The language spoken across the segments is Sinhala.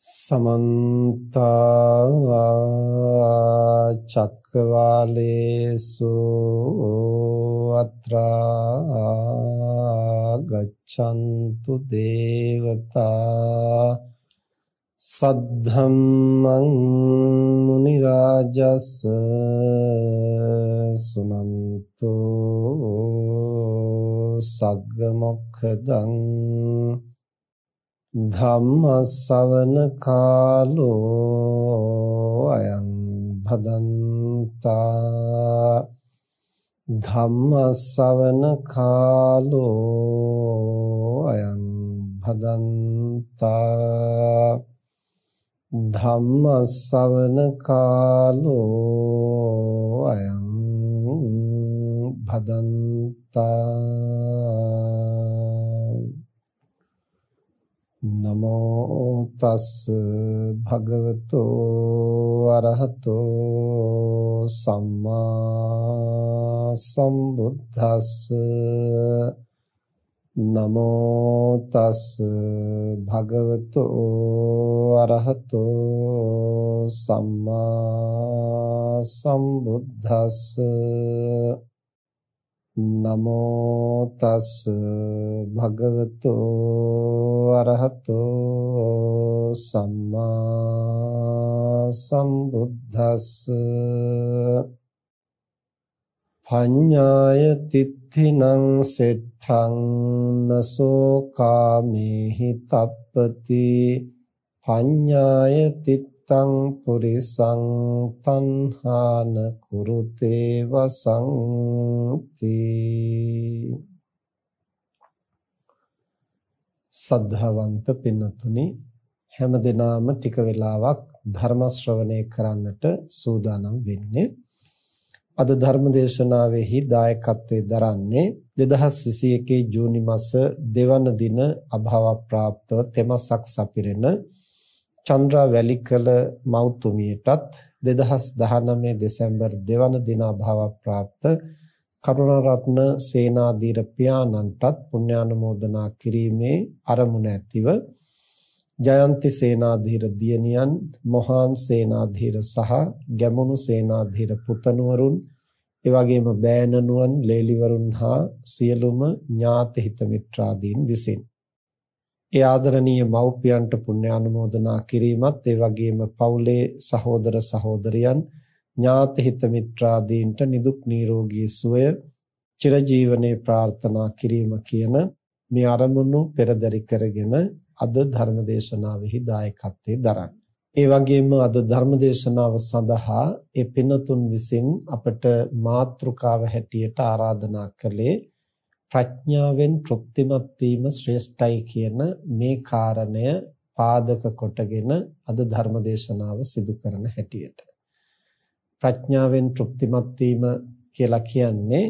समन्त चक्रवालेषु अत्रा गच्छन्तु देवता सद्धम्मं मुनिराजस् सुनन्तु सग्गमोक्खदं ධම්ම ශ්‍රවණ කාලෝ අයං භදන්තා ධම්ම ශ්‍රවණ කාලෝ අයං භදන්තා ධම්ම ශ්‍රවණ කාලෝ අයං භදන්තා නමෝ තස් භගවතෝ අරහතෝ සම්මා සම්බුද්දස්ස නමෝ තස් භගවතෝ අරහතෝ සම්මා සම්බුද්දස්ස නමෝ තස් භගවතෝ අරහතෝ සම්මා සම්බුද්දස්ස පඤ්ඤාය තිත්ථිනං සෙට්ඨං නසෝ කාමේහි තප්පති පඤ්ඤාය තිත්තං පුරිසං තණ්හාන කුරුතේ වසංති. සද්ධාවන්ත පින්නතුනි, හැමදෙනාම ටික වෙලාවක් ධර්ම ශ්‍රවණය කරන්නට සූදානම් වෙන්නේ. අද ධර්ම දේශනාවෙහි දායකත්වයෙන් දරන්නේ 2021 ජූනි මාස 2 වන දින අභාව ප්‍රාප්තව තෙමසක් සපිරෙන චන්ද්‍රා වැලිකල මෞතුමියටත් 2019 දෙසැම්බර් 2 වන දින අභාව ප්‍රාප්ත කරුණාරත්න සේනාධීර පියාණන්ටත් පුණ්‍යානුමෝදනා කිරීමේ අරමුණ ඇතිව ජයන්ති සේනාධීර දියණියන්, මොහාන් සේනාධීර සහ ගැමුණු සේනාධීර පුතණුවරුන්, එවැගේම බෑණනුවන්, ලේලිවරුන් හා සියලුම ඥාති හිත මිත්‍රාදීන් විසින් ඒ ආදරණීය මව්පියන්ට පුණ්‍යානුමෝදනා කිරීමත්, ඒ වගේම පවුලේ සහෝදර සහෝදරියන්, ඥාති හිත මිත්‍රාදීන්ට නිදුක් නිරෝගී සුවය චිරජීවනයේ ප්‍රාර්ථනා කිරීම කියන මේ අරමුණු පෙරදරි කරගෙන අද ධර්ම දේශනාවෙහි දායකත්වයෙන් දරන්නේ. ඒ වගේම අද ධර්ම දේශනාව සඳහා ඒ පින්තුන් විසින් අපට මාතෘකාව හැටියට ආරාධනා කළේ ප්‍රඥාවෙන් තෘප්තිමත් වීම ශ්‍රේෂ්ඨයි කියන මේ කාරණය පාදක කොටගෙන අද ධර්ම දේශනාව සිදු කරන හැටියට. ප්‍රඥාවෙන් තෘප්තිමත් වීම කියලා කියන්නේ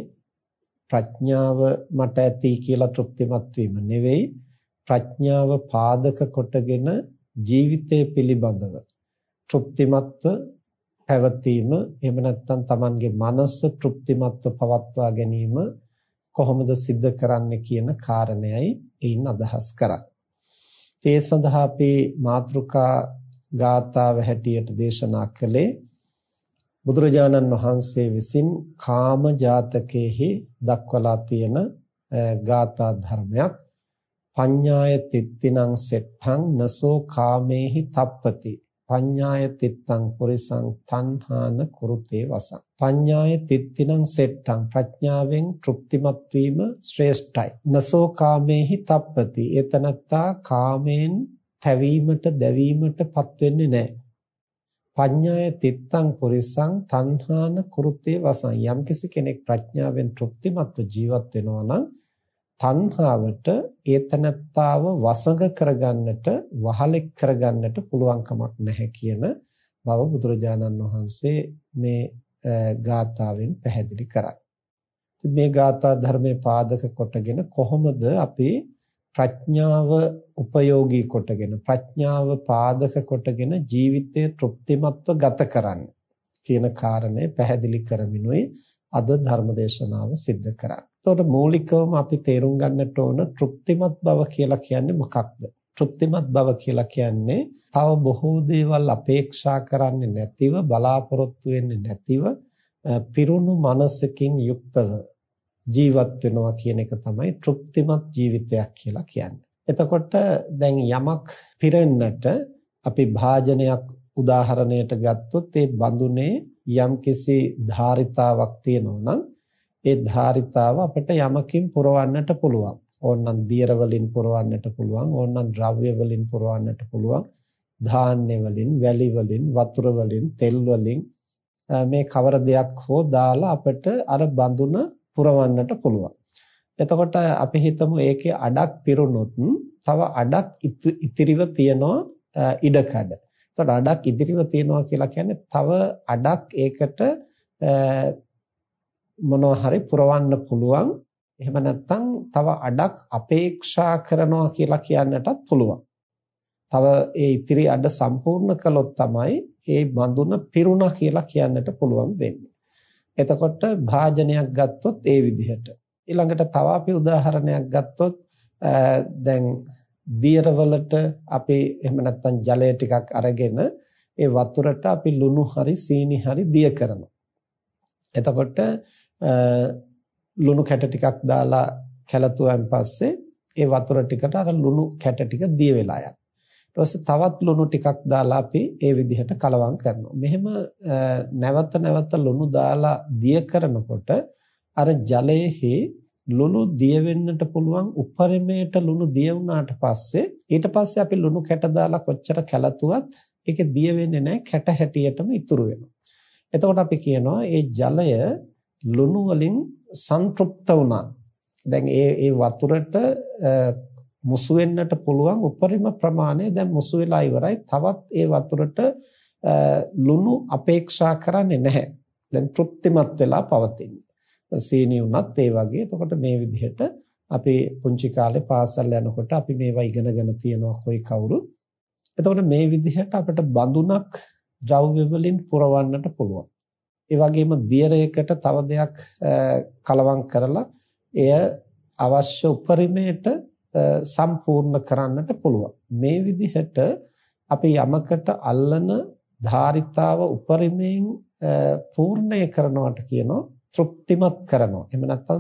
ප්‍රඥාව මට ඇති කියලා තෘප්තිමත් වීම නෙවෙයි, ප්‍රඥාව පාදක කොටගෙන ජීවිතය පිළිබඳව තෘප්තිමත්ව පැවතීම, එහෙම නැත්නම් Tamanගේ මනස තෘප්තිමත්ව පවත්වා ගැනීම කොහොමද සිද්ධ කරන්නේ කියන කාරණයයි එයින් අදහස් කරන්නේ. ඒ සඳහා අපි මාතෘකා ගාථාව හැටියට දේශනා කළේ බුදුරජාණන් වහන්සේ විසින් කාම ජාතකයේහි දක්වලා තියෙන ගාථා ධර්මයක්. පඤ්ඤාය තිත්තිනං සෙට්ඨං නසෝ කාමේහි තප්පති පඤ්ඤාය තිත්තං පුරිසං තණ්හාන කුරුතේ වසං. පඤ්ඤාය තිත්තිනං සෙට්ඨං, ප්‍රඥාවෙන් තෘප්තිමත් වීම ශ්‍රේෂ්ඨයි. නසෝ කාමේහි තප්පති, එතනත්තා කාමයෙන් තැවීමට දැවීමටපත් වෙන්නේ නැහැ. පඤ්ඤාය තිත්තං පුරිසං තණ්හාන කුරුතේ වසං. යම්කිසි කෙනෙක් ප්‍රඥාවෙන් තෘප්තිමත්ව ජීවත් වෙනවා නම් තණ්හාවට ඒතනත්තාව වසඟ කරගන්නට, වහලෙක් කරගන්නට පුළුවන් කමක් නැහැ කියන බව බුදුරජාණන් වහන්සේ මේ ගාථාවෙන් පැහැදිලි කරන්නේ. මේ ගාථා ධර්මයේ පාදක කොටගෙන කොහොමද අපි ප්‍රඥාව උපයෝගී කොටගෙන, ප්‍රඥාව පාදක කොටගෙන ජීවිතය තෘප්තිමත්ව ගත කරන්නේ කියන කාරණය පැහැදිලි කරමිනුයි අද ධර්ම දේශනාව සිද්ධ කරන්නේ. එතකොට මූලිකවම අපි තේරුම් ගන්නට ඕන තෘප්තිමත් බව කියලා කියන්නේ මොකක්ද? තෘප්තිමත් බව කියලා කියන්නේ තව බොහෝ දේවල් අපේක්ෂා කරන්නේ නැතිව බලාපොරොත්තු වෙන්නේ නැතිව පිරුණු මනසකින් යුක්තව ජීවත් වෙනවා කියන එක තමයි තෘප්තිමත් ජීවිතයක් කියලා කියන්නේ. එතකොට දැන් යමක් පිරෙන්නට අපි භාජනයක් උදාහරණයට ගත්තොත් ඒ බඳුනේ යම්කිසි ධාරිතාවක් තියෙනවා නම් ඒ ධාරිතාව අපිට යමකින් පුරවන්නට පුළුවන්. ඕනනම් දියර වලින් පුරවන්නට පුළුවන්, ඕනනම් ද්‍රව්‍ය වලින් පුරවන්නට පුළුවන්, ධාන්‍ය වලින්, වැලි වලින්, වතුර වලින්, තෙල් වලින් මේ කවර දෙයක් හෝ දාලා අපිට අර බඳුන පුරවන්නට පුළුවන්. එතකොට අපි හිතමු ඒකේ අඩක් පිරුණොත් තව අඩක් ඉතිරිව තියනවා ඉඩකඩ. එතකොට අඩක් ඉතිරිව තියනවා කියලා කියන්නේ තව අඩක් ඒකට මොනවා හරි පුරවන්න පුළුවන්. එහෙම නැත්නම් තව අඩක් අපේක්ෂා කරනවා කියලා කියන්නටත් පුළුවන්. තව ඒ ඉතිරි අඩ සම්පූර්ණ කළොත් තමයි ඒ බඳුන පිරුණා කියලා කියන්නට පුළුවන් වෙන්නේ. එතකොට භාජනයක් ගත්තොත් ඒ විදිහට. ඊළඟට තව අපි උදාහරණයක් ගත්තොත් දැන් දියර වලට අපි එහෙම නැත්නම් ජලය ටිකක් අරගෙන ඒ වතුරට අපි ලුණු හරි සීනි හරි දිය කරනවා. එතකොට ලුණු කැට ටිකක් දාලා කැළතුවන් පස්සේ ඒ වතුර ටිකට අර ලුණු කැට ටික දිය වෙලා යනවා. ඊට පස්සේ තවත් ලුණු ටිකක් දාලා අපි ඒ විදිහට කලවම් කරනවා. මෙහෙම නැවත නැවත ලුණු දාලා දිය කරනකොට අර ජලයේහි ලුණු දිය වෙන්නට පුළුවන් උපරිමයට ලුණු දිය වුණාට පස්සේ ඊට පස්සේ අපි ලුණු කැට දාලා කොච්චර කැළතුවත් ඒකේ දිය වෙන්නේ නැහැ, කැට හැටියටම ඉතුරු වෙනවා. එතකොට අපි කියනවා ඒ ජලය ලුණු වලින් සංතෘප්ත වුණා. දැන් ඒ වතුරට මුසු වෙන්නට පුළුවන් උපරිම ප්‍රමාණය දැන් මුසු වෙලා ඉවරයි. තවත් ඒ වතුරට ලුණු අපේක්ෂා කරන්නේ නැහැ. දැන් තෘප්තිමත් වෙලා පවතින්නේ. සීනි උනත් ඒ වගේ. එතකොට මේ විදිහට අපි පුංචි කාලේ පාසල් යනකොට අපි මේවා ඉගෙනගෙන තියෙනවා කොයි කවුරු. එතකොට මේ විදිහට අපිට බඳුනක් ද්‍රව්‍ය වලින් පුරවන්නට පුළුවන්. ඒ වගේම දියරයකට තව දෙයක් කලවම් කරලා එය අවශ්‍ය උපරිමයට සම්පූර්ණ කරන්නට පුළුවන්. මේ විදිහට අපි යමකට අල්ලන ධාරිතාව උපරිමයෙන් පූර්ණය කරනවට කියනවා තෘප්තිමත් කරනවා. එහෙම නැත්නම්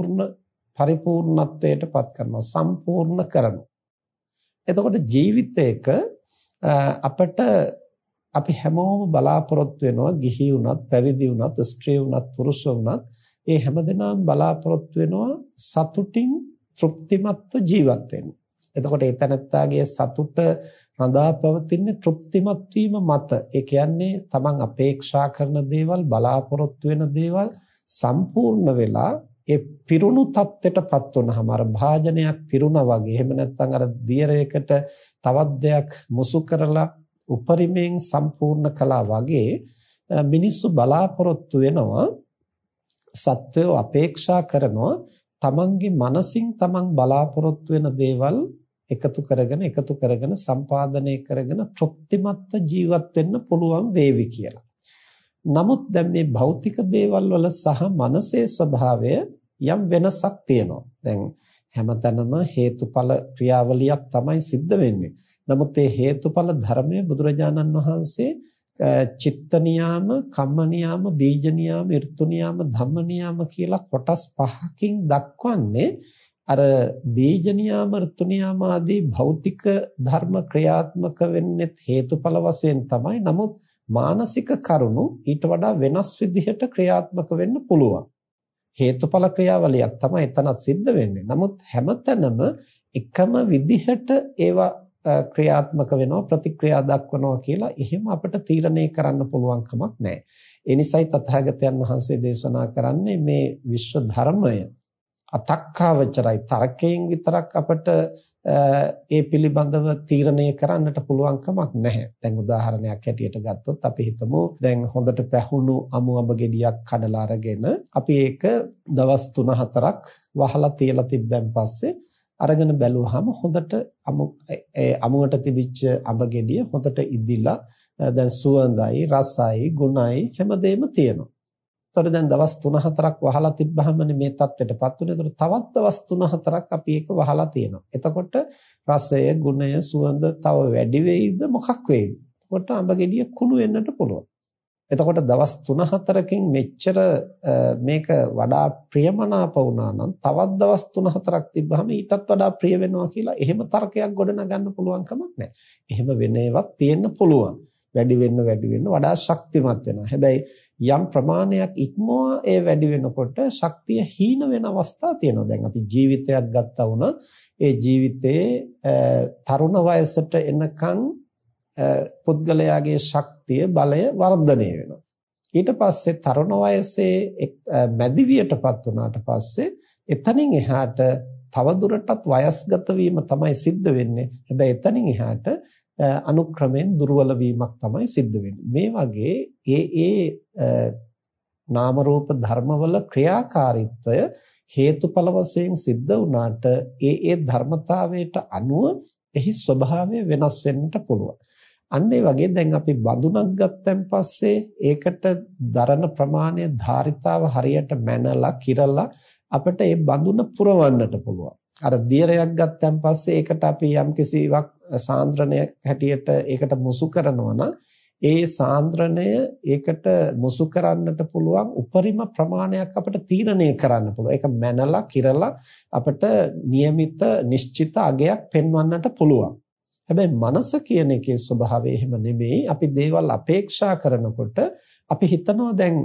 පරිපූර්ණත්වයටපත් කරනවා, සම්පූර්ණ කරනවා. එතකොට ජීවිතයක අපට අපි හැමෝම බලාපොරොත්තු වෙනවා ගිහි වුණත්, පැවිදි වුණත්, ස්ත්‍රී වුණත්, පුරුෂ වුණත් ඒ හැමදෙනාම බලාපොරොත්තු වෙනවා සතුටින් තෘප්තිමත්ව ජීවත් වෙන්න. එතකොට ඒ තනත්තාගේ සතුට රඳා පවතින තෘප්තිමත් වීම මත. ඒ කියන්නේ තමන් අපේක්ෂා කරන දේවල්, බලාපොරොත්තු වෙන දේවල් සම්පූර්ණ වෙලා ඒ පිරුණු තත්ත්වයටපත් වුනහම අර භාජනයක් පිරුණා වගේ, එහෙම නැත්නම් අර දියරයකට තවත් දෙයක් මුසු කරලා උපරිමයෙන් සම්පූර්ණ කළා වගේ මිනිස්සු බලාපොරොත්තු වෙනවා, සත්වය අපේක්ෂා කරනවා තමන්ගේ මනසින් තමන් බලාපොරොත්තු වෙන දේවල් එකතු කරගෙන සම්පාදනය කරගෙන තෘප්තිමත්ව ජීවත් වෙන්න පුළුවන් වේවි කියලා. නමුත් දැන් මේ භෞතික දේවල් වල සහ මනසේ ස්වභාවය යම් වෙනසක් තියෙනවා. දැන් හැමතැනම හේතුඵල ක්‍රියාවලියක් තමයි සිද්ධ වෙන්නේ. නමුත් මේ හේතුඵල ධර්මයේ බුදුරජාණන් වහන්සේ චිත්ත නියාම, කම්ම නියාම, බීජ නියාම, ඍතු නියාම, ධම්ම නියාම කියලා කොටස් පහකින් දක්වන්නේ අර බීජ නියාම, ඍතු නියාම ආදී භෞතික ධර්ම ක්‍රියාත්මක වෙන්නේ හේතුඵල වශයෙන් තමයි. නමුත් මානසික කරුණු ඊට වඩා වෙනස් විදිහට ක්‍රියාත්මක වෙන්න පුළුවන්. හේතුඵල ක්‍රියාවලියක් තමයි එතනත් සිද්ධ වෙන්නේ. නමුත් හැමතැනම එකම විදිහට ඒවා ක්‍රියාත්මක වෙනවා, ප්‍රතික්‍රියා දක්වනවා කියලා එහෙම අපිට තීරණය කරන්න පුළුවන් කමක් නැහැ. ඒ නිසායි තථාගතයන් වහන්සේ දේශනා කරන්නේ මේ විශ්ව ධර්මය අතක්කාවචරයි, තර්කයෙන් විතරක් අපිට ඒ පිළිබඳව තීරණය කරන්නට පුළුවන් කමක් නැහැ. දැන් උදාහරණයක් හැටියට ගත්තොත් අපි හිතමු දැන් හොඳට පැහුණු අමු අඹ ගෙඩියක් කඩලා අරගෙන අපි ඒක දවස් 3-4ක් වහලා තියලා තිබ්බන් පස්සේ අරගෙන බැලුවාම හොඳට අමුවට තිබිච්ච අඹ ගෙඩිය හොඳට ඉදිලා දැන් සුවඳයි, රසයි, ගුණයි හැමදේම තියෙනවා. එතකොට දැන් දවස් 3-4ක් වහලා තිබ්බහමනේ මේ තත්ත්වයටපත් උනේ. එතකොට තවත් දවස් 3-4ක් අපි ඒක වහලා තියෙනවා. එතකොට රසය, ගුණය, සුවඳ තව වැඩි වෙයිද මොකක් වෙයිද? එතකොට අඹ ගෙඩිය කුණු වෙන්නට පුළුවන්. එතකොට දවස් 3-4කින් මෙච්චර මේක වඩා ප්‍රියමනාප වුණා නම් තවත් දවස් 3-4ක් තිබ්බහම ඊටත් වඩා ප්‍රිය වෙනවා කියලා එහෙම තර්කයක් ගොඩනගන්න පුළුවන් කමක් නැහැ. එහෙම වෙන ඒවාක් තියෙන්න පුළුවන්. වැඩි වෙන්න වඩා ශක්තිමත් වෙනවා. හැබැයි යම් ප්‍රමාණයක් ඉක්මවා ඒ වැඩි වෙනකොට ශක්තිය හීන වෙන අවස්ථා තියෙනවා. දැන් අපි ජීවිතයක් ගත්තා වුණත් ඒ ජීවිතයේ තරුණ වයසට එනකන් පුද්ගලයාගේ ශක්තිය බලය වර්ධනය වෙනවා. ඊට පස්සේ තරුණ වයසේ මැදිවියටපත් වුණාට පස්සේ එතනින් එහාට තවදුරටත් වයස්ගත වීම තමයි සිද්ධ වෙන්නේ. හැබැයි එතනින් එහාට අනුක්‍රමයෙන් දුර්වල වීමක් තමයි සිද්ධ වෙන්නේ. මේ වගේ ඒ නාම රූප ධර්මවල ක්‍රියාකාරීත්වය හේතුඵල වශයෙන් සිද්ධ වුණාට ඒ ධර්මතාවයට අනුව එහි ස්වභාවය වෙනස් වෙන්නට පුළුවන්. අන්න ඒ වගේ දැන් අපි බඳුනක් ගත්තන් පස්සේ ඒකට දරන ප්‍රමාණය ධාරිතාව හරියට මැනලා කිරලා අපිට ඒ බඳුන පුරවන්නට පුළුවන්. අර දියරයක් ගත්තන් පස්සේ ඒකට අපි යම් කිසිවක් සාන්ද්‍රණයක් හැටියට ඒකට මුසු කරනවා නම් ඒ සාන්ද්‍රණය ඒකට මුසු කරන්නට පුළුවන් උපරිම ප්‍රමාණයක් අපිට තීරණය කරන්න පුළුවන්. ඒක මැනලා කිරලා අපිට નિયમિત නිශ්චිත අගයක් පෙන්වන්නට පුළුවන්. හැබැයි මනස කියන එකේ ස්වභාවය එහෙම නෙමෙයි. අපි දේවල් අපේක්ෂා කරනකොට අපි හිතනවා දැන්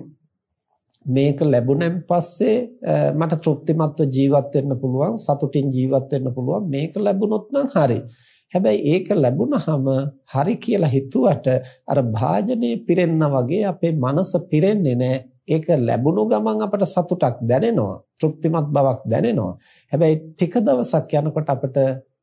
මේක ලැබුණෙන් පස්සේ මට තෘප්තිමත්ව ජීවත් වෙන්න පුළුවන්, සතුටින් ජීවත් වෙන්න පුළුවන්. මේක ලැබුණොත් නම් හරි. හැබැයි ඒක ලැබුණාම හරි කියලා හිතුවට අර භාජනයේ පිරෙන්න වගේ අපේ මනස පිරෙන්නේ නැහැ. ඒක ලැබුණු ගමන් අපට සතුටක් දැනෙනවා, තෘප්තිමත් බවක් දැනෙනවා. හැබැයි ටික දවසක් යනකොට අපට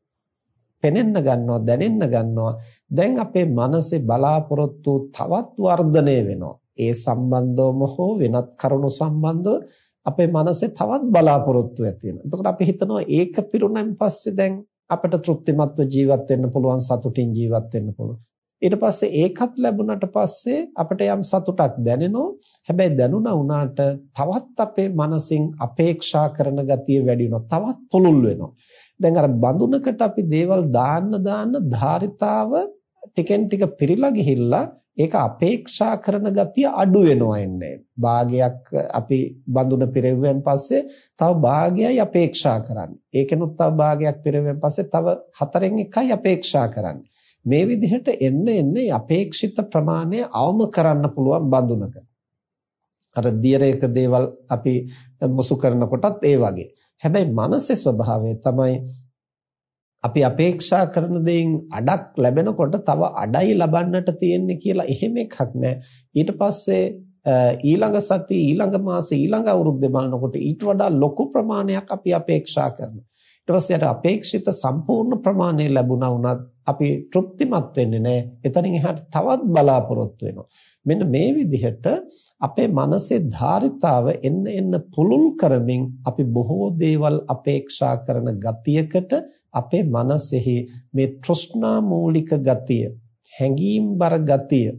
පෙනෙන්න ගන්නවා, දැනෙන්න ගන්නවා. දැන් අපේ මනසේ බලාපොරොත්තු තවත් වර්ධනය වෙනවා. ඒ සම්බන්ධවම හෝ වෙනත් කරුණු සම්බන්ධව අපේ මනසේ තවත් බලාපොරොත්තු ඇති වෙනවා. එතකොට අපි හිතනවා ඒක පිරුණන් පස්සේ දැන් අපිට තෘප්තිමත්ව ජීවත් වෙන්න පුළුවන්, සතුටින් ජීවත් වෙන්න පුළුවන්. ඊට පස්සේ ඒකත් ලැබුණාට පස්සේ අපිට යම් සතුටක් දැනෙනවා. හැබැයි දැනුණා වුණාට තවත් අපේ මනසින් අපේක්ෂා කරන ගතිය වැඩි වෙනවා. තවත් පුළුල් වෙනවා. දැන් අර බඳුනකට අපි දේවල් දාන්න ධාරිතාව ටිකෙන් ටික පිරීලා ගිහිල්ලා ඒක අපේක්ෂා කරන ගතිය අඩු වෙනවා එන්නේ. භාගයක් අපි බඳුන පිරෙව්වෙන් පස්සේ තව භාගයයි අපේක්ෂා කරන්නේ. ඒකෙනුත් තව භාගයක් පිරෙව්වෙන් පස්සේ තව 4න් එකයි අපේක්ෂා කරන්නේ. මේ විදිහට එන්නේ අපේක්ෂිත ප්‍රමාණය අවම කරන්න පුළුවන් බඳුනක. අර දියරයක දේවල් අපි මුසු කරනකොටත් ඒ වගේ. හැබැයි මනසේ ස්වභාවය තමයි අපි අපේක්ෂා කරන දේෙන් අඩක් ලැබෙනකොට තව අඩයි ලබන්නට තියෙන්නේ කියලා එහෙම එකක් නැහැ. ඊට පස්සේ ඊළඟ සතිය, ඊළඟ මාසේ, ඊළඟ අවුරුද්දේ බලනකොට ඊට වඩා ලොකු ප්‍රමාණයක් අපි අපේක්ෂා කරනවා. ඊට පස්සේ අපේක්ෂිත සම්පූර්ණ ප්‍රමාණය ලැබුණා වුණත් අපි තෘප්තිමත් වෙන්නේ නැහැ. එතනින් එහාට තවත් බලාපොරොත්තු වෙනවා. මෙන්න මේ විදිහට අපේ මනසේ ධාරිතාව එන්න පුළුල් කරමින් අපි බොහෝ දේවල් අපේක්ෂා කරන ගතියකට අපේ මනසෙහි මේ තෘෂ්ණා මූලික ගතිය, හැඟීම්බර ගතිය,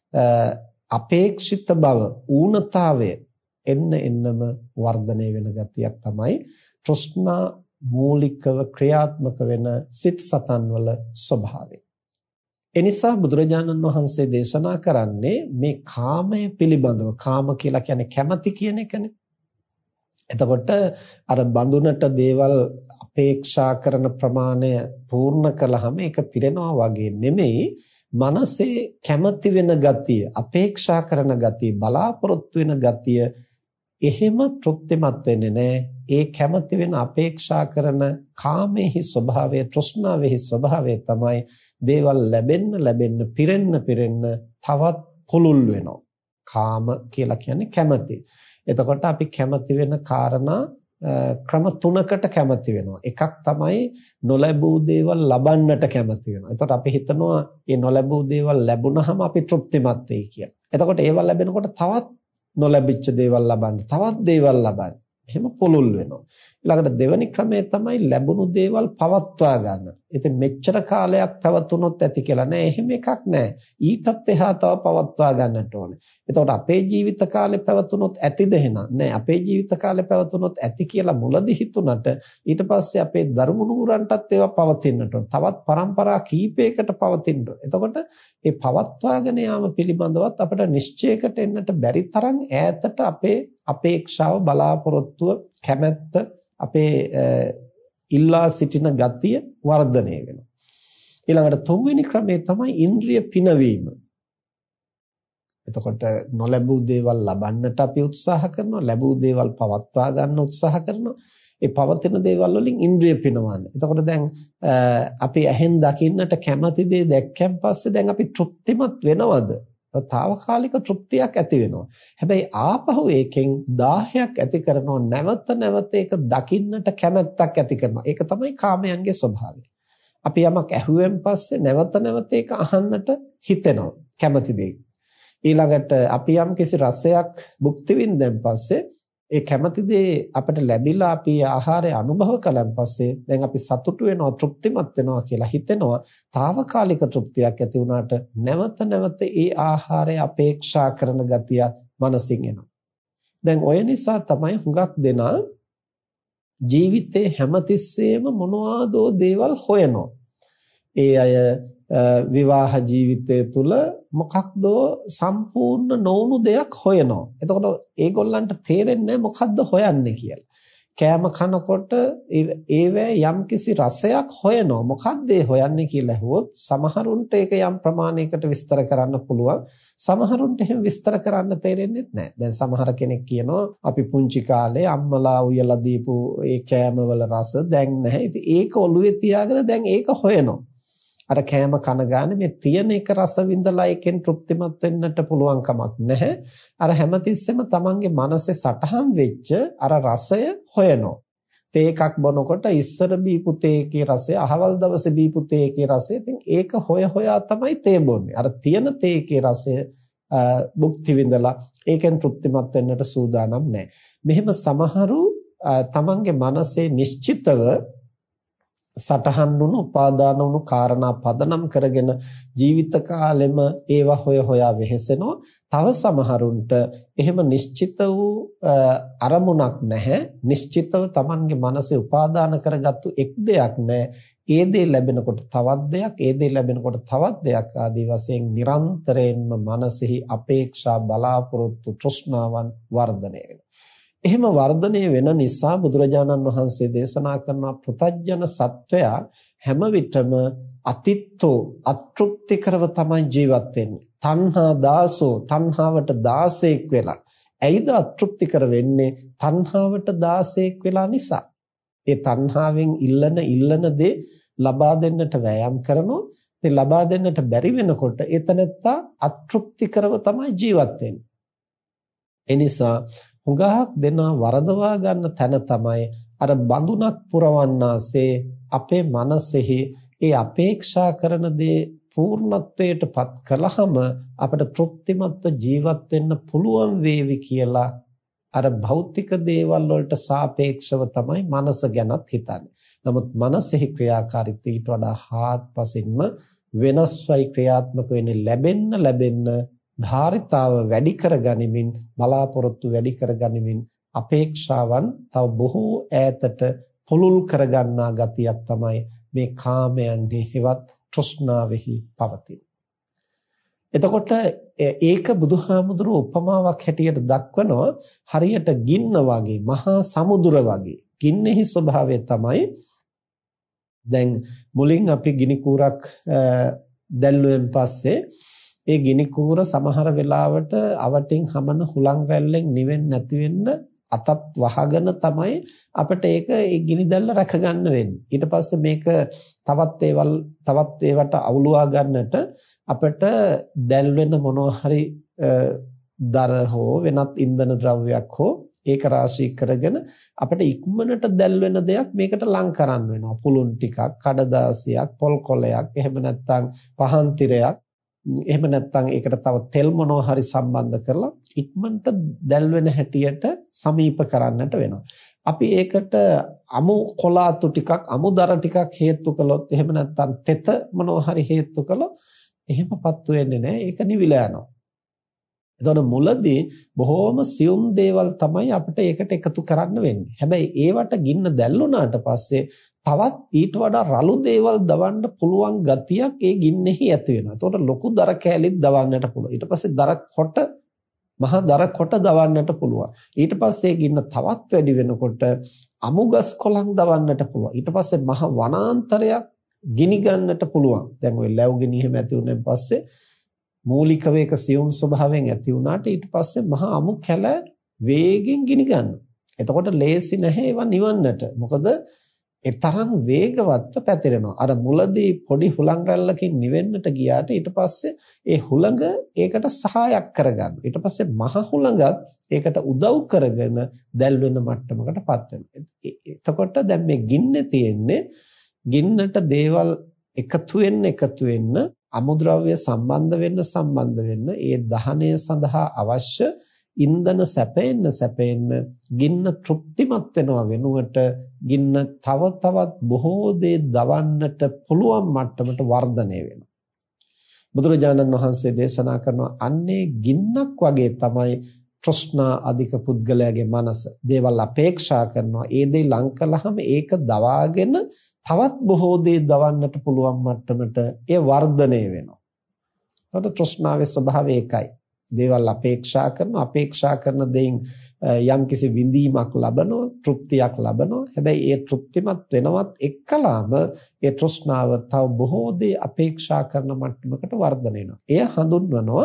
අපේක්ෂිත බව, ඌනතාවය එන්නම වර්ධනය වෙන ගතියක් තමයි තෘෂ්ණා මූලිකව ක්‍රියාත්මක වෙන සිත් සතන් වල ස්වභාවය. එනිසා බුදුරජාණන් වහන්සේ දේශනා කරන්නේ මේ කාමය පිළිබඳව. කාම කියලා කියන්නේ කැමැති කියන එකනේ. එතකොට අර බඳුනට දේවල් අපේක්ෂා කරන ප්‍රමාණය පූර්ණ කළාම ඒක පිරෙනවා වගේ නෙමෙයි. මනසේ කැමැති වෙන ගතිය, අපේක්ෂා කරන ගතිය, බලාපොරොත්තු වෙන ගතිය එහෙම තෘප්තිමත් වෙන්නේ නැහැ. ඒ කැමැති වෙන අපේක්ෂා කරන කාමයේ ස්වභාවය, තෘෂ්ණාවේ ස්වභාවය තමයි දේවල් ලැබෙන්න පිරෙන්න තවත් පුළුල් වෙනවා. කාම කියලා කියන්නේ කැමැති. එතකොට අපි කැමැති වෙන කාරණා ක්‍රම තුනකට කැමැති වෙනවා. එකක් තමයි නොලැබූ දේවල් ලබන්නට කැමැති වෙනවා. එතකොට අපි හිතනවා මේ නොලැබූ දේවල් ලැබුණාම අපි තෘප්තිමත් වෙයි කියලා. එතකොට ඒවල් ලැබෙනකොට තවත් නොලැබිච්ච දේවල් ලබන්න, තවත් දේවල් ලබන්න. එහෙම පුළුල් වෙනවා. ඊළඟට දෙවෙනි ක්‍රමය තමයි ලැබුණු දේවල් පවත්වා ගන්න. ඉතින් මෙච්චර කාලයක් පැවතුනොත් ඇති කියලා නෑ. එහෙම එකක් නෑ. ඊටත් එහා තව පවත්වා ගන්නට ඕනේ. එතකොට අපේ ජීවිත කාලේ පැවතුනොත් ඇතිද එහෙනම්? නෑ. අපේ ජීවිත කාලේ පැවතුනොත් ඇති කියලා මුලදි හිතුණට ඊට පස්සේ අපේ දරුමුණුරන්ටත් ඒවා පවතින්නට ඕනේ. තවත් પરම්පරා කීපයකට පවතින්න ඕනේ. එතකොට මේ පවත්වාගෙන යාම පිළිබඳවත් අපිට නිශ්චයකට එන්නට බැරි තරම් ඈතට අපේ අපේක්ෂාව බලාපොරොත්තුව කැමැත්ත අපේ ඉල්ලා සිටින ගතිය වර්ධනය වෙනවා. ඊළඟට තුන්වෙනි ක්‍රමය තමයි ඉන්ද්‍රිය පිනවීම. එතකොට නොලැබූ දේවල් ලබන්නට අපි උත්සාහ කරනවා, ලැබූ දේවල් පවත්වා ගන්න උත්සාහ කරනවා. ඒ පවතින දේවල් වලින් ඉන්ද්‍රිය පිනවන්න. එතකොට දැන් අපි ඇහෙන් දකින්නට කැමති දේ දැක්කන් පස්සේ දැන් අපි තෘප්තිමත් වෙනවද? තාවකාලික තෘප්තියක් ඇති වෙනවා. හැබැයි ආපහු ඒකෙන් 10ක් ඇති කරනවා, නැවත නැවත ඒක දකින්නට කැමැත්තක් ඇති කරනවා. ඒක තමයි කාමයන්ගේ ස්වභාවය. අපි යමක් ඇහුවෙන් පස්සේ නැවත නැවත ඒක අහන්නට හිතෙනවා, කැමති දෙයක්. ඊළඟට අපි යම් කිසි රසයක් භුක්ති විඳින්න පස්සේ ඒ කැමති දේ අපිට ලැබිලා අපි ආහාරය අනුභව කළාන් පස්සේ දැන් අපි සතුටු වෙනවා, තෘප්තිමත් වෙනවා කියලා හිතෙනවා. తాවකාලික තෘප්තියක් ඇති වුණාට නැවත නැවත ඒ ආහාරය අපේක්ෂා කරන ගතිය මනසින් එනවා. දැන් ඔය නිසා තමයි හුඟක් දෙනා ජීවිතේ හැමතිස්සෙම මොනවාදෝ දේවල් හොයනවා. ඒ අය විවාහ ජීවිතය තුළ මොකක්දෝ සම්පූර්ණ නොවුණු දෙයක් හොයනවා. එතකොට ඒගොල්ලන්ට තේරෙන්නේ මොකද්ද හොයන්නේ කියලා. කෑම කනකොට ඒවැ යම්කිසි රසයක් හොයනවා. මොකද්ද ඒ හොයන්නේ කියලා ඇහුවොත් සමහරුන්ට ඒක යම් ප්‍රමාණයකට විස්තර කරන්න පුළුවන්. සමහරුන්ට එහෙම විස්තර කරන්න තේරෙන්නේ නැහැ. දැන් සමහර කෙනෙක් කියනවා අපි පුංචි කාලේ අම්මලා උයලා දීපු ඒ කෑමවල රස දැන් නැහැ. ඉතින් ඒක ඔළුවේ තියාගෙන දැන් ඒක හොයනවා. අර කෑම කන ගානේ මේ තියෙන එක රස විඳලා එකෙන් තෘප්තිමත් වෙන්නට පුළුවන් කමක් නැහැ. අර හැමතිස්සෙම තමන්ගේ මනසේ සටහන් වෙච්ච අර රසය හොයනවා. තේ එකක් බොනකොට ඉස්සර බීපු තේ එකේ රසය, අහවල් දවසේ බීපු තේ එකේ රසය, ඉතින් ඒක හොයා තමයි තේ බොන්නේ. අර තියෙන තේ එකේ රසය භුක්ති විඳලා ඒකෙන් තෘප්තිමත් වෙන්නට සූදානම් නැහැ. මෙහෙම සමහරු තමන්ගේ මනසේ නිශ්චිතව සටහන් වුණු උපාදාන වුණු කාරණා පදනම් කරගෙන ජීවිත කාලෙම ඒවා හොයා වෙහෙසෙනවා. තව සමහරුන්ට එහෙම නිශ්චිත වූ අරමුණක් නැහැ. නිශ්චිතව Tamanගේ මනසේ උපාදාන කරගත්තු එක් දෙයක් නැහැ. ඒ දේ ලැබෙනකොට තවත් දෙයක්, ඒ දේ ලැබෙනකොට තවත් දෙයක් ආදී වශයෙන් නිරන්තරයෙන්ම මනසෙහි අපේක්ෂා, බලාපොරොත්තු, තෘෂ්ණාවන් වර්ධනය වෙනවා. එහෙම වර්ධනය වෙන නිසා බුදුරජාණන් වහන්සේ දේශනා කරන පෘථජ්ජන සත්වයා හැම විටම අතිත්තෝ අතෘප්තිකරව තමයි ජීවත් වෙන්නේ. තණ්හා දාසෝ, තණ්හාවට දාසෙක් වෙලා. ඇයිද අතෘප්තිකර වෙන්නේ? තණ්හාවට දාසෙක් වෙලා නිසා. ඒ තණ්හාවෙන් ඉල්ලන දේ ලබා දෙන්නට වෑයම් කරනවා. ඒ ලබා දෙන්නට බැරි වෙනකොට එතනත්තා අතෘප්තිකරව තමයි ජීවත් වෙන්නේ. ඒ නිසා හුඟක් දෙනා වරදවා ගන්න තැන තමයි අර බඳුනක් පුරවන්නාසේ අපේ මනසෙහි ඒ අපේක්ෂා කරන දේ පූර්ණත්වයටපත් කළාම අපිට තෘප්තිමත්ව ජීවත් වෙන්න පුළුවන් වේවි කියලා අර භෞතික දේවල් වලට සාපේක්ෂව තමයි මනස ගැනත් හිතන්නේ. නමුත් මනසෙහි ක්‍රියාකාරීත්වය ඊට වඩා හාත්පසින්ම වෙනස්වයි ක්‍රියාත්මක වෙන්නේ. ලැබෙන්න ධාරිතාව වැඩි කරගනිමින්, බලාපොරොත්තු වැඩි කරගනිමින් අපේක්ෂාවන් තව බොහෝ ඈතට පුළුල් කරගන්නා ගතියක් තමයි මේ කාමයන්හි හෙවත් තෘෂ්ණාවෙහි පවතින. එතකොට ඒක බුදුහාමුදුරුවෝ උපමාවක් හැටියට දක්වනවා හරියට ගින්න වගේ, මහා සමුදුර වගේ. ගින්නෙහි ස්වභාවය තමයි දැන් මුලින් අපි ගිනි කූරක් දැල්ලුවෙන් පස්සේ ඒ ගිනි කූර සමහර වෙලාවට අවටින් හමන හුලං රැල්ලෙන් නිවෙන්නේ නැති වෙන්න අතත් වහගෙන තමයි අපිට ඒක ඒ ගිනි දැල්ල රැක ගන්න වෙන්නේ. ඊට පස්සේ මේක තවත් ඒවට අවුලවා ගන්නට අපිට දැල් වෙන මොනවා හරි දර හෝ වෙනත් ඉන්ධන ද්‍රව්‍යයක් හෝ ඒක රාශී කරගෙන අපිට ඉක්මනට දැල් වෙන දෙයක් මේකට ලං කරන්න වෙනවා. පුළුන් ටිකක්, කඩදාසියක්, පොල් කොලයක්, එහෙම නැත්නම් පහන් තිරයක් එහෙම නැත්නම් ඒකට තව තෙල් මොනවා හරි සම්බන්ධ කරලා ඉක්මනට දැල් වෙන හැටියට සමීප කරන්නට වෙනවා. අපි ඒකට අමු කොලාතු ටිකක් අමුදර ටිකක් හේතු කළොත් එහෙම නැත්නම් තෙත මොනවා හරි හේතු කළොත් එහෙමපත් වෙන්නේ නැහැ. ඒක නිවිලා යනවා. එතකොට මුලදී බොහොම සියුම් දේවල් තමයි අපිට ඒකට එකතු කරන්න වෙන්නේ. හැබැයි ඒවට ගින්න දැල්ුණාට පස්සේ තවත් ඊට වඩා රළු දේවල් දවන්න පුළුවන් ගතියක් ඒ ගින්නෙහි ඇති වෙනවා. එතකොට ලොකු දර කෑලිත් දවන්නට පුළුවන්. ඊට පස්සේ මහා දර කොට දවන්නට පුළුවන්. ඊට පස්සේ ගින්න තවත් වැඩි වෙනකොට අමුගස් කොළන් දවන්නට පුළුවන්. ඊට පස්සේ මහා වනාන්තරයක් ගිනි ගන්නට පුළුවන්. දැන් ওই ලැබු ගිනි එහෙම ඇති වුණාන් පස්සේ මූලිකව ඒක සියුම් ස්වභාවයෙන් ඇති වුණාට ඊට පස්සේ මහා අමු කැල වේගෙන් ගිනි ගන්නවා. එතකොට ලේසි නැහැ ඒවා නිවන්නට. මොකද ඒ තරම් වේගවත්ව පැතිරෙනවා. අර මුලදී පොඩි හුලං රැල්ලකින් නිවෙන්නට ගියාට ඊට පස්සේ ඒ හුලඟ ඒකට සහායක් කරගන්නවා. ඊට පස්සේ මහ හුලඟත් ඒකට උදව් කරගෙන දැල් වෙන මට්ටමකටපත් වෙනවා. එතකොට දැන් මේ ගින්නේ තියෙන්නේ ගින්නට දේවල් එකතු වෙන්න අමුද්‍රව්‍ය සම්බන්ධ වෙන්න ඒ දහනය සඳහා අවශ්‍ය ඉන්ධන සැපෙන්න ගින්න තෘප්තිමත් වෙනවා වෙනුවට ගින්න තව තවත් බොහෝ දේ දවන්නට පුළුවන් මට්ටමට වර්ධනය වෙනවා. බුදුරජාණන් වහන්සේ දේශනා කරනවා අන්නේ ගින්නක් වගේ තමයි තෘෂ්ණා අධික පුද්ගලයාගේ මනස. දේවල් අපේක්ෂා කරනවා. ඒ දේ ලං කළාම ඒක දවාගෙන තවත් බොහෝ දේ දවන්නට පුළුවන් මට්ටමට ඒ වර්ධනය වෙනවා. එතකොට තෘෂ්ණාවේ ස්වභාවය ඒකයි. දේවල් අපේක්ෂා කරන දෙයින් යම්කිසි විඳීමක් ලබනවා, තෘප්තියක් ලබනවා. හැබැයි ඒ තෘප්තිමත් වෙනවත් එක්කලාම ඒ තෘෂ්ණාව තව බොහෝ දේ අපේක්ෂා කරන මට්ටමකට වර්ධනය වෙනවා. එය හඳුන්වනවා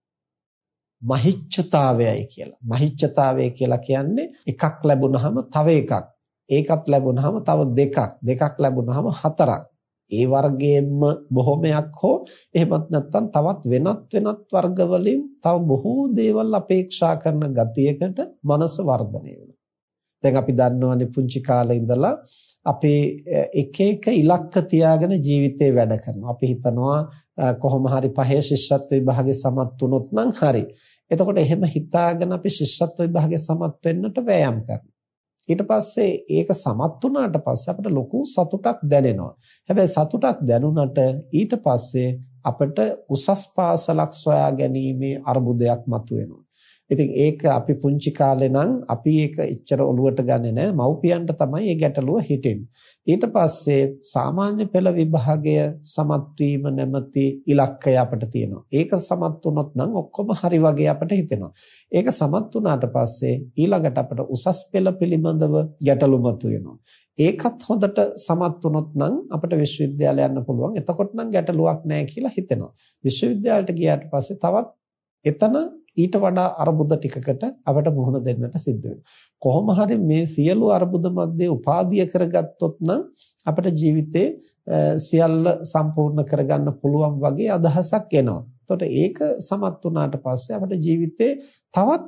මහිච්ඡතාවයයි කියලා. මහිච්ඡතාවය කියලා කියන්නේ එකක් ලැබුණාම තව එකක්. ඒකත් ලැබුණාම තව දෙකක් ලැබුණාම හතරක්. ඒ වර්ගයෙන්ම බොහොමයක් හෝ එහෙමත් නැත්නම් තවත් වෙනත් වර්ග වලින් තව බොහෝ දේවල් අපේක්ෂා කරන ගතියකට මනස වර්ධනය වෙනවා. දැන් අපි දන්නවනේ පුංචි කාලේ ඉඳලා අපේ එක ඉලක්ක තියාගෙන ජීවිතේ වැඩ කරනවා. අපි හිතනවා කොහොම හරි පහේ ශිෂ්‍යත්ව විභාගේ සමත් වුණොත් නම් හරි. එතකොට එහෙම හිතාගෙන අපි ශිෂ්‍යත්ව විභාගේ සමත් වෙන්නට වෑයම් කරනවා. ඊට පස්සේ ඒක සමත් වුණාට පස්සේ අපිට ලොකු සතුටක් දැනෙනවා. හැබැයි සතුටක් දැනුණට ඊට පස්සේ අපිට උසස් පාසලක් සොයා ගැනීමේ අර්බුදයක් මතුවෙනවා. ඉතින් ඒක අපි පුංචි කාලේ නම් අපි ඒක එච්චර ඔලුවට ගන්නෙ නෑ. මව්පියන්ට තමයි මේ ගැටලුව හිතෙන්නේ. ඊට පස්සේ සාමාන්‍ය පෙළ විභාගය සමත් වීම නැමැති ඉලක්කය අපිට තියෙනවා. ඒක සමත් වුණොත් නම් ඔක්කොම හරි වගේ අපිට හිතෙනවා. ඒක සමත් වුණාට පස්සේ ඊළඟට අපිට උසස් පෙළ පිළිබඳව ගැටලු මතුවෙනවා. ඒකත් හොඳට සමත් වුණොත් නම් අපිට විශ්වවිද්‍යාලය යන්න පුළුවන්. එතකොට නම් ගැටලුවක් නැහැ කියලා හිතෙනවා. විශ්වවිද්‍යාලයට ගියාට පස්සේ තවත් එතන ඊට වඩා අර්බුද ටිකකට අපිට මුහුණ දෙන්නට සිද්ධ වෙනවා. කොහොම හරි මේ සියලු අර්බුද මැද්දේ උපාදිය කරගත්තොත් නම් අපිට ජීවිතේ සියල්ල සම්පූර්ණ කරගන්න පුළුවන් වගේ අදහසක් එනවා. එතකොට ඒක සමත් වුණාට පස්සේ අපිට ජීවිතේ තවත්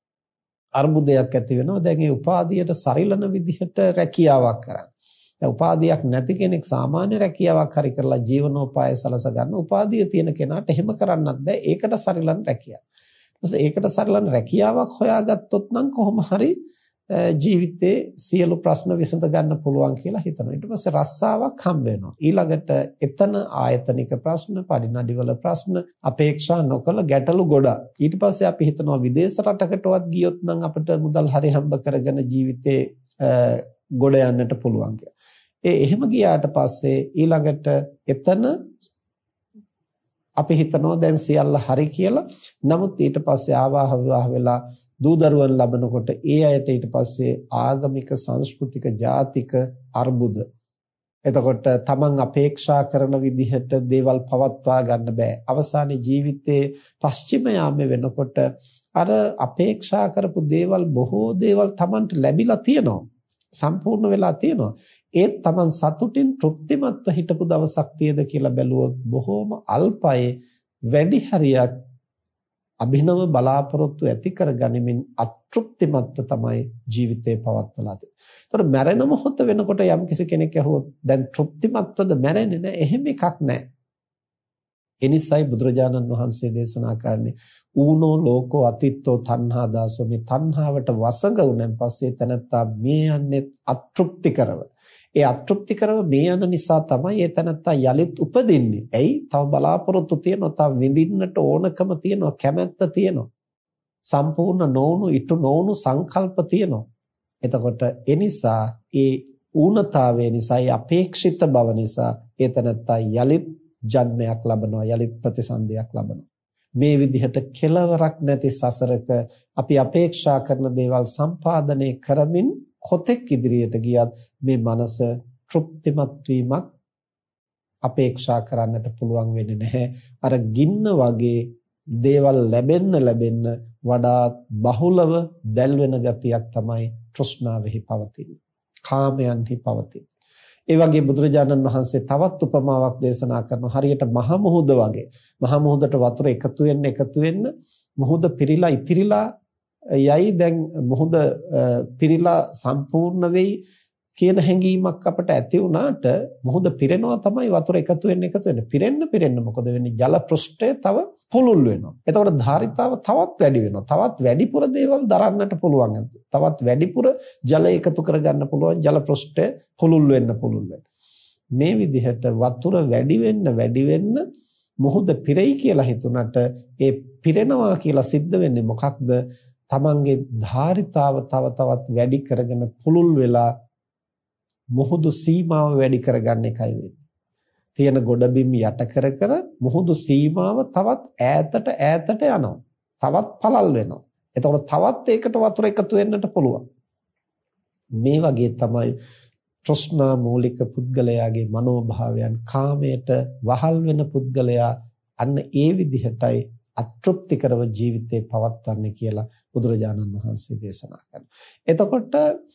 අර්බුදයක් ඇති වෙනවා. දැන් මේ උපාදියට සරිලන විදිහට රැකියාවක් කරන්න. දැන් උපාදියක් නැති කෙනෙක් සාමාන්‍ය රැකියාවක් හරි කරලා ජීවනෝපාය සලස ගන්න. උපාදිය තියෙන කෙනාට එහෙම කරන්නත් බෑ. ඒකට සරිලන රැකියාව. ඒකට සරලන රැකියාවක් හොයාගත්තොත් නම් කොහොම හරි ජීවිතේ සියලු ප්‍රශ්න විසඳ ගන්න පුළුවන් කියලා හිතනවා. ඊට පස්සේ රස්සාවක් හම්බ වෙනවා. ඊළඟට එතන ආයතනික ප්‍රශ්න, පරිණඩිවල ප්‍රශ්න, අපේක්ෂා නොකළ ගැටලු ගොඩක්. ඊට පස්සේ අපි හිතනවා විදේශ රටකටවත් ගියොත් නම් අපිට මුදල් හරි හම්බ කරගෙන ජීවිතේ ගොඩ යන්නට පුළුවන් කියලා. එහෙම ගියාට පස්සේ ඊළඟට එතන අපි හිතනවා දැන් සියල්ල හරි කියලා. නමුත් ඊට පස්සේ ආවාහ විවාහ වෙලා දූ දරුවන් ලබනකොට ඒ අයට ඊට පස්සේ ආගමික සංස්කෘතික ජාතික අර්බුද. එතකොට තමන් අපේක්ෂා කරන විදිහට දේවල් පවත්වා ගන්න බෑ. අවසානයේ ජීවිතේ පශ්චිම යාමේ වෙනකොට අර අපේක්ෂා කරපු දේවල් බොහෝ දේවල් තමන්ට ලැබිලා තියෙනවා. සම්පූර්ණ වෙලා තියෙනවා. ඒත් Taman සතුටින් තෘප්තිමත්ව හිටපු දවසක් තියද කියලා බැලුවොත් බොහෝම අල්පයි. වැඩි හරියක් අභිනව බලාපොරොත්තු ඇති කරගනිමින් අතෘප්තිමත්ව තමයි ජීවිතේ පවත්වලා තියෙන්නේ. ඒතර මැරෙන මොහොත වෙනකොට යම් කිසි කෙනෙක් අහුවොත් දැන් තෘප්තිමත්වද මැරෙන්නේ නැහැ. එහෙම එකක් නැහැ. එනිසායි බුදුරජාණන් වහන්සේ දේශනා කරන්නේ ඌනෝ ලෝකෝ අතිත්තෝ තණ්හා දාසෝ. මේ තණ්හාවට වසඟ වුණන් පස්සේ තනත්තා මේ යන්නේ අතෘප්තිකරව. ඒ අතෘප්තිකරව මේ යන නිසා තමයි ඒ තනත්තා යලිත් උපදින්නේ. ඇයි? තව බලාපොරොත්තු තියෙනවා, තව විඳින්නට ඕනකම තියෙනවා, කැමැත්ත තියෙනවා. සම්පූර්ණ නොවුණු, ඉටු නොවුණු සංකල්ප තියෙනවා. එතකොට ඒ නිසා ඒ ඌනතාවය නිසා, ඒ අපේක්ෂිත බව නිසා ඒ තනත්තා යලිත් ජන්මයක් ලබනවා, යලිත් ප්‍රතිසන්දියක් ලබනවා. මේ විදිහට කෙලවරක් නැති සසරක අපි අපේක්ෂා කරන දේවල් සම්පාදනය කරමින් කොතෙක් ඉදිරියට ගියත් මේ මනස තෘප්තිමත් වීමක් අපේක්ෂා කරන්නට පුළුවන් වෙන්නේ නැහැ. අර ගින්න වගේ දේවල් ලැබෙන්න වඩා බහුලව දැල් වෙන ගතියක් තමයි තෘෂ්ණාවෙහි පවතින්නේ, කාමයන්හි පවතින්නේ. ඒ වගේ බුදුරජාණන් වහන්සේ තවත් උපමාවක් දේශනා කරනවා. හරියට මහ මුහුද වගේ. මහ මුහුදට වතුර එකතු වෙන්න මුහුද පිරීලා ඉතිරිලා යයි. දැන් මුහුද පිරීලා සම්පූර්ණ වෙයි කියන හැඟීමක් අපට ඇති වුණාට මුහුද පිරෙනවා තමයි වතුර එකතු වෙන්න. පිරෙන්න මොකද වෙන්නේ? ජල පෘෂ්ඨය තව පුළුල් වෙනවා. එතකොට ධාරිතාව තවත් වැඩි වෙනවා. තවත් වැඩිපුර දේවල් දරන්නට පුළුවන්. තවත් වැඩිපුර ජල එකතු කරගන්න පුළුවන්. ජල පෘෂ්ඨය පුළුල් වෙන්න. මේ විදිහට වතුර වැඩි වෙන්න මුහුද පිරෙයි කියලා හිතුණට ඒ පිරෙනවා කියලා සිද්ධ වෙන්නේ මොකක්ද? තමන්ගේ ධාරිතාව තව තවත් වැඩි කරගෙන පුළුල් වෙලා මුහුදු සීමාව වැඩි කරගන්න එකයි වෙන්නේ. තියෙන ගොඩබිම් යට කර මුහුදු සීමාව තවත් ඈතට යනවා. තවත් පළල් වෙනවා. එතකොට තවත් ඒකට වතුර එකතු වෙන්නට පුළුවන්. මේ වගේ තමයි තෘෂ්ණා මූලික පුද්ගලයාගේ මනෝභාවයන්. කාමයට වහල් වෙන පුද්ගලයා අන්න ඒ විදිහටයි අතෘප්තිකරව ජීවිතේ පවත්වන්නේ කියලා බුදුරජාණන් වහන්සේ දේශනා කරනවා. එතකොට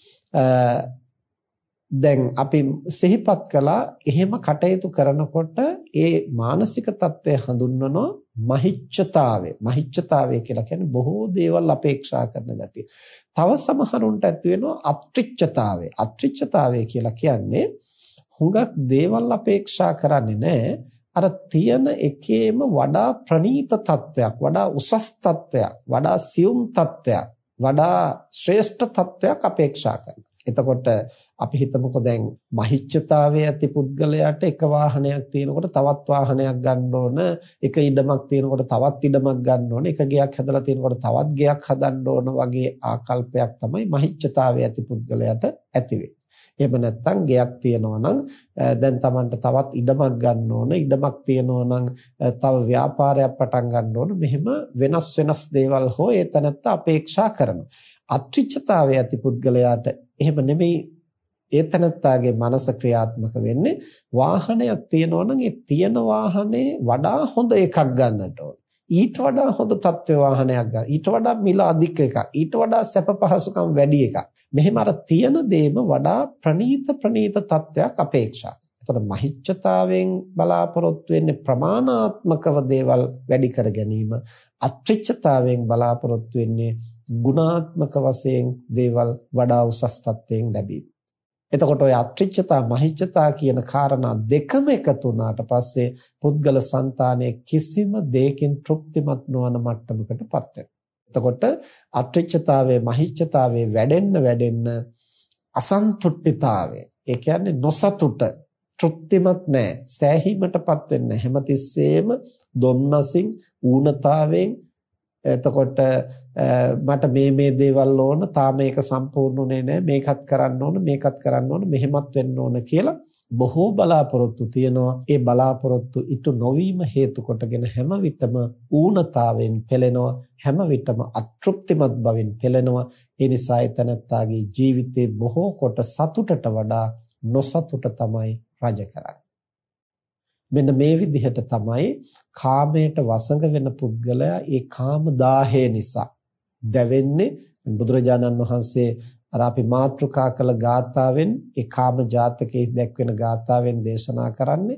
දැන් අපි සිහිපත් කළා එහෙම කටයුතු කරනකොට ඒ මානසික තත්ත්වය හඳුන්වනවා මහිච්ඡතාවය. මහිච්ඡතාවය කියලා කියන්නේ බොහෝ දේවල් අපේක්ෂා කරන ගතිය. තව සමහරුන්ට ඇති වෙනවා අත්‍රිච්ඡතාවය. අත්‍රිච්ඡතාවය කියලා කියන්නේ හුඟක් දේවල් අපේක්ෂා කරන්නේ නැහැ. අර තියෙන එකේම වඩා ප්‍රණීත තත්ත්වයක්, වඩා උසස් තත්ත්වයක්, වඩා සියුම් තත්ත්වයක්, වඩා ශ්‍රේෂ්ඨ තත්ත්වයක් අපේක්ෂා කරනවා. එතකොට අපි හිතමුකෝ දැන් මහිච්ඡතාවයේ ඇති පුද්ගලයාට එක වාහනයක් තියෙනකොට තවත් වාහනයක් ගන්න ඕන, එක ඉඩමක් තියෙනකොට තවත් ඉඩමක් ගන්න ඕන, එක ගෙයක් හදලා තියෙනකොට තවත් ගෙයක් හදන්න ඕන වගේ ආකල්පයක් තමයි මහිච්ඡතාවයේ ඇති පුද්ගලයාට ඇති වෙන්නේ. එහෙම නැත්නම් ගෙයක් තියෙනවා නම් දැන් Tamanට තවත් ඉඩමක් ගන්න ඕන, ඉඩමක් තියෙනවා නම් තව ව්‍යාපාරයක් පටන් ගන්න ඕන. මෙහෙම වෙනස් දේවල් හෝ ඒ තැනත්ත අපේක්ෂා කරනවා. අත්‍රිච්ඡතාවයේ ඇති පුද්ගලයාට එහෙම නෙමෙයි. ඒ තැනත්තාගේ මනස ක්‍රියාත්මක වෙන්නේ වාහනයක් තියෙනවා නම් ඒ තියෙන වාහනේ වඩා හොඳ එකක් ගන්නට ඕන. ඊට වඩා හොඳ තත්ත්ව වාහනයක් ගන්න. ඊට වඩා මිල අධික එකක්. ඊට වඩා සැප පහසුකම් වැඩි එකක්. මෙහෙම අර තියෙන දේම වඩා ප්‍රණීත තත්ත්වයක් අපේක්ෂා. එතකොට මහිච්ඡතාවෙන් බලාපොරොත්තු වෙන්නේ ප්‍රමාණාත්මකව දේවල් වැඩි කර ගැනීම. අත්‍රිච්ඡතාවෙන් බලාපොරොත්තු වෙන්නේ ගුණාත්මක වශයෙන් දේවල් වඩා උසස් තත්ත්වයෙන් ලැබීම. එතකොට ඔය අත්‍රිච්ඡතා මහිච්ඡතා කියන කාරණා දෙකම එකතු වුණාට පස්සේ පුද්ගල సంతානයේ කිසිම දෙයකින් තෘප්තිමත් නොවන මට්ටමකටපත් වෙනවා. එතකොට අත්‍රිච්ඡතාවේ මහිච්ඡතාවේ වැඩෙන්න අසන්තුට්ඨිතාවය. ඒ කියන්නේ නොසතුට, තෘප්තිමත් නැහැ, සෑහීමටපත් වෙන්නේ නැහැ. හැමතිස්සෙම දුම්නසින්, ඌනතාවෙන් එතකොට මට මේ දේවල් ඕන, තාම මේක සම්පූර්ණුනේ නැහැ, මේකත් කරන්න ඕන, මෙහෙමත් වෙන්න ඕන කියලා බොහෝ බලාපොරොත්තු තියෙනවා. ඒ බලාපොරොත්තු ඉටු නොවීම හේතු කොටගෙන හැම විටම ඌනතාවෙන් පෙළෙනවා, හැම විටම අතෘප්තිමත් බවෙන් පෙළෙනවා. ඒ නිසා එතනත්තාගේ ජීවිතේ බොහෝ කොට සතුටට වඩා නොසතුට තමයි රජ කරන්නේ. මෙන්න මේ විදිහට තමයි කාමයට වසඟ වෙන පුද්ගලයා ඒ කාම දාහය නිසා දැවෙන්නේ. බුදුරජාණන් වහන්සේ අර අපි මාතෘකා කළ ගාථාවෙන් ඒ කාම ජාතකයේ දැක්වෙන ගාථාවෙන් දේශනා කරන්නේ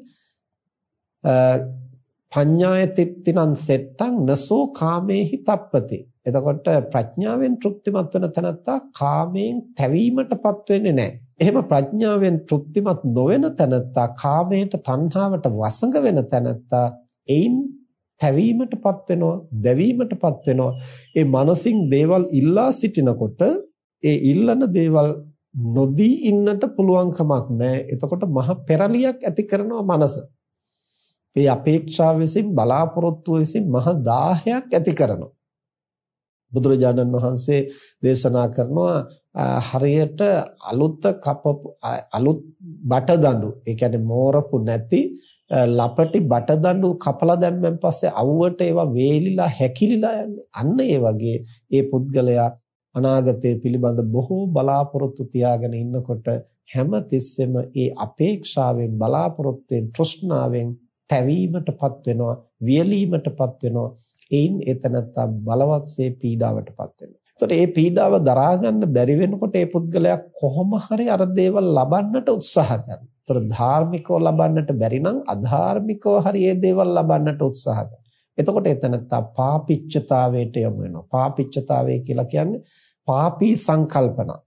පඤ්ඤායතිත්තිනං සෙට්ටං නසෝ කාමේහි තප්පති. එතකොට ප්‍රඥාවෙන් තෘප්තිමත් වෙන තැනත්තා කාමයෙන් තැවීමටපත් වෙන්නේ නැහැ. එහෙම ප්‍රඥාවෙන් තෘප්තිමත් නොවන තැනත්තා, කාමයට තණ්හාවට වසඟ වෙන තැනත්තා එයින් තැවීමටපත් වෙනවා, දැවීමටපත් වෙනවා. ඒ මනසින් දේවල් ඉල්ලා සිටිනකොට ඒ ඉල්ලන දේවල් නොදී ඉන්නට පුළුවන් කමක් නැහැ. එතකොට මහ පෙරලියක් ඇති කරනවා මනස. ඒ අපේක්ෂාව විසින් බලාපොරොත්තු විසින් මහ දාහයක් ඇති කරනවා. බුදුරජාණන් වහන්සේ දේශනා කරනවා හරියට අලුත් බටදඬු, ඒ කියන්නේ මෝරපු නැති ලපටි බටදඬු කපලා දැම්මන් පස්සේ අවුවට ඒවා වේලිලා හැකිලිලා යන්නේ. අන්න ඒ වගේ ඒ පුද්ගලයා අනාගතයේ පිළිබඳ බොහෝ බලාපොරොත්තු තියාගෙන ඉන්නකොට හැම තිස්සෙම ඒ අපේක්ෂාවෙන් බලාපොරොත්තුෙන් තෘෂ්ණාවෙන් තැවීමටපත් වෙනවා, වියලීමටපත් වෙනවා. එයින් එතනත්තා බලවත්සේ පීඩාවටපත් වෙනවා. එතකොට මේ පීඩාව දරා ගන්න බැරි වෙනකොට ඒ පුද්ගලයා කොහොම හරි අර දේවල් ලබන්නට උත්සාහ කරනවා. එතකොට ධාර්මිකව ලබන්නට බැරි නම් අධාර්මිකව හරි මේ දේවල් ලබන්නට උත්සාහ කරනවා. එතකොට එතනත්තා පාපිච්චතාවයට යොමු වෙනවා. පාපිච්චතාවය කියලා කියන්නේ පාපී සංකල්පනා.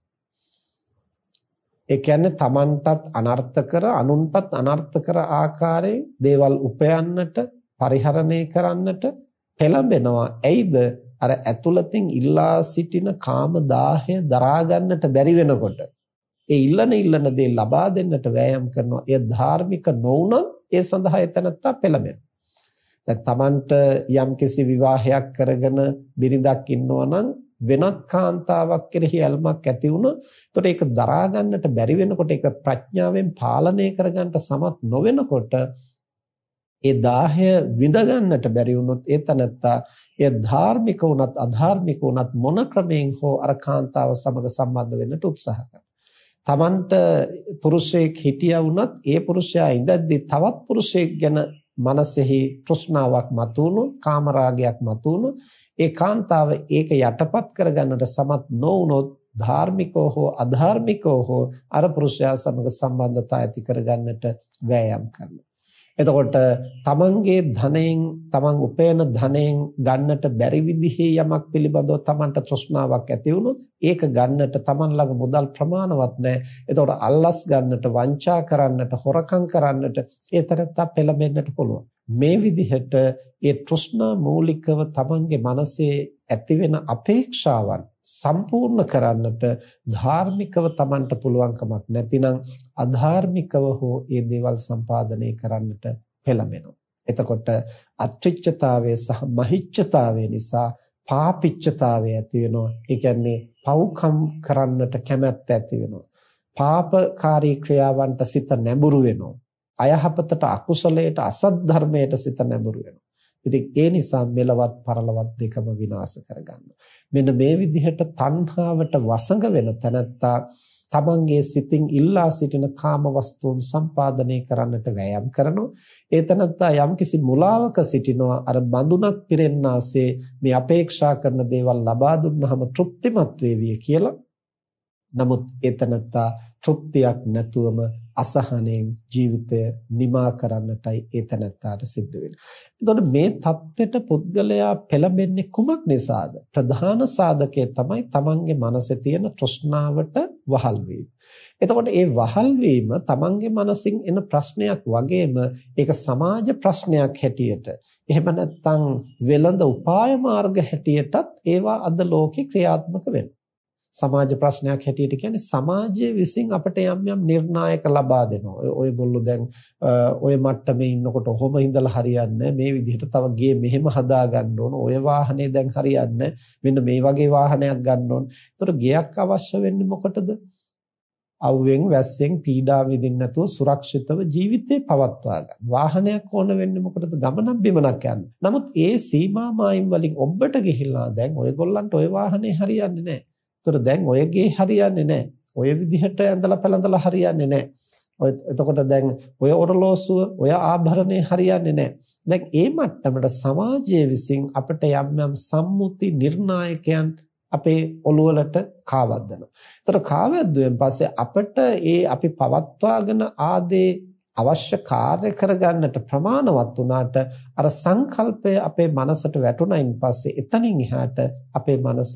ඒ කියන්නේ Tamanටත් අනර්ථ කර අනුන්ටත් අනර්ථ කර ආකාරයෙන් දේවල් උපයන්නට පරිහරණය කරන්නට පෙළඹෙනවා. ඇයිද? අර ඇතුළතින් ඉල්ලා සිටින කාම දාහය දරා ගන්නට බැරි වෙනකොට ඒ ඉල්ලන දේ ලබා දෙන්නට වෑයම් කරනවා. එය ධාර්මික නොවුනොත් ඒ සඳහා එතනත්තා පෙළඹෙනවා. දැන් Tamanට යම්කිසි විවාහයක් කරගෙන බිරිඳක් ඉන්නවා නම් වෙනත් කාන්තාවක් කෙරෙහි ඇල්මක් ඇති වුණොත් එතකොට ඒක දරා ගන්නට බැරි වෙනකොට ඒක ප්‍රඥාවෙන් පාලනය කර ගන්නට සමත් නොවෙනකොට ඒ දාහය විඳ ගන්නට බැරි වුණොත් ඒ තනත්තා ඒ ධාර්මික වුණත් අධාර්මික වුණත් මොන ක්‍රමයෙන් හෝ අර කාන්තාව සමග සම්බන්ධ වෙන්නට උත්සාහ කරනවා. Tamanට පුරුෂයෙක් හිටියා වුණත් ඒ පුරුෂයා ඉඳද්දී තවත් පුරුෂයෙක් ගැන මනසෙහි තෘෂ්ණාවක් මතුවුණොත්, කාමරාගයක් මතුවුණොත් ඒ කාන්තාව ඒක යටපත් කරගන්නට සමත් නොවුනොත් ධාර්මිකව හෝ අධාර්මිකව හෝ අර පුරුෂයා සමග සම්බන්ධතා ඇති කරගන්නට වෑයම් කරනවා. එතකොට තමන්ගේ ධනයෙන්, තමන් උපයන ධනයෙන් ගන්නට බැරි විදිහේ යමක් පිළිබඳව තමන්ට තෘෂ්ණාවක් ඇති වුණොත් ඒක ගන්නට තමන් ළඟ මුදල් ප්‍රමාණවත් නැහැ. එතකොට අල්ලස් ගන්නට, වංචා කරන්නට, හොරකම් කරන්නට ඒ තරත්තා පෙළඹෙන්නට පුළුවන්. මේ විදිහට ඒ තෘෂ්ණා මූලිකව තමන්ගේ මනසේ ඇතිවෙන අපේක්ෂාවන් සම්පූර්ණ කරන්නට ධාර්මිකව තමන්ට පුළුවන්කමක් නැතිනම් අධාර්මිකව හෝ ඒ දේවල් සම්පාදනය කරන්නට පෙළඹෙනවා. එතකොට අත්‍රිච්ඡතාවය සහ මහිච්ඡතාවය නිසා පාපිච්ඡතාවය ඇති වෙනවා. ඒ කියන්නේ පව්කම් කරන්නට කැමැත්ත ඇති වෙනවා. පාපකාරී ක්‍රියාවන්ට සිත නැඹුරු වෙනවා. අයහපතට, අකුසලයට, අසත් ධර්මයට සිත නැඹුරු වෙනවා. ඉතින් ඒ නිසා මෙලවත් පරලවත් දෙකම විනාශ කරගන්නවා. මෙන්න මේ විදිහට තණ්හාවට වසඟ වෙන තැනැත්තා තමන්ගේ සිතින් ඉල්ලා සිටින කාම වස්තුන් සම්පාදනය කරන්නට වෑයම් කරනවා. ඒ තැනැත්තා යම්කිසි මුලාවක සිටිනවා. අර බඳුනක් පිරෙන්නාසේ මේ අපේක්ෂා කරන දේවල් ලබා දුන්නාම තෘප්තිමත් වේවි කියලා. නමුත් ඒ තැනැත්තා තෘප්තියක් නැතුවම අසහනෙන් ජීවිතය නිමා කරන්නටයි ඒ තැනැත්තාට සිද්ධ වෙන්නේ. එතකොට මේ தත්වෙට පුද්ගලයා පෙළඹෙන්නේ කුමක් නිසාද? ප්‍රධාන සාධකය තමයි තමන්ගේ මනසේ තියෙන තෘෂ්ණාවට වහල් වීම. එතකොට ඒ වහල් වීම තමන්ගේ මනසින් එන ප්‍රශ්නයක් වගේම ඒක සමාජ ප්‍රශ්නයක් හැටියට, එහෙම නැත්නම් වෙළඳ උපාය මාර්ග හැටියටත් ඒවා අද ලෝකේ ක්‍රියාත්මක වෙනවා. සමාජ ප්‍රශ්නයක් හැටියට කියන්නේ සමාජයේ විසින් අපිට යම් යම් නිර්ණායක ලබා දෙනවා. ඔයගොල්ලෝ දැන් ඔය මට්ටමේ ඉන්නකොට ඔහොම ඉඳලා හරියන්නේ මේ විදිහට තව ගේ මෙහෙම හදා ගන්න ඕන. ඔය වාහනේ දැන් හරියන්නේ මෙන්න මේ වගේ වාහනයක් ගන්න ඕන. ඒතර ගෙයක් අවශ්‍ය වෙන්නේ මොකටද? අවුවෙන් වැස්සෙන් පීඩා විඳින්න නැතුව සුරක්ෂිතව ජීවිතේ පවත්වා ගන්න. වාහනයක් ඕන වෙන්නේ මොකටද? ගමනක් බිමනක් යන්න. නමුත් ඒ සීමා මායිම් වලින් ඔබට ගිහිල්ලා දැන් ඔයගොල්ලන්ට ඔය වාහනේ හරියන්නේ නැහැ. ඒතර දැන් ඔයගේ හරියන්නේ නැහැ. ඔය විදිහට ඇඳලා පැළඳලා හරියන්නේ නැහැ. එතකොට දැන් ඔය ඔරලෝසුව, ඔය ආභරණේ හරියන්නේ නැහැ. දැන් ඒ මට්ටමට සමාජයේ විසින් අපිට යම් යම් සම්මුති නිර්ණායකයන් අපේ ඔළුවලට කාවද්දනවා. ඒතර කාවද්දුවෙන් පස්සේ අපිට ඒ අපි පවත්වාගෙන ආදී අවශ්‍ය කාර්ය කරගන්නට ප්‍රමාණවත් වුණාට අර සංකල්පය අපේ මනසට වැටුණයින් පස්සේ එතනින් එහාට අපේ මනස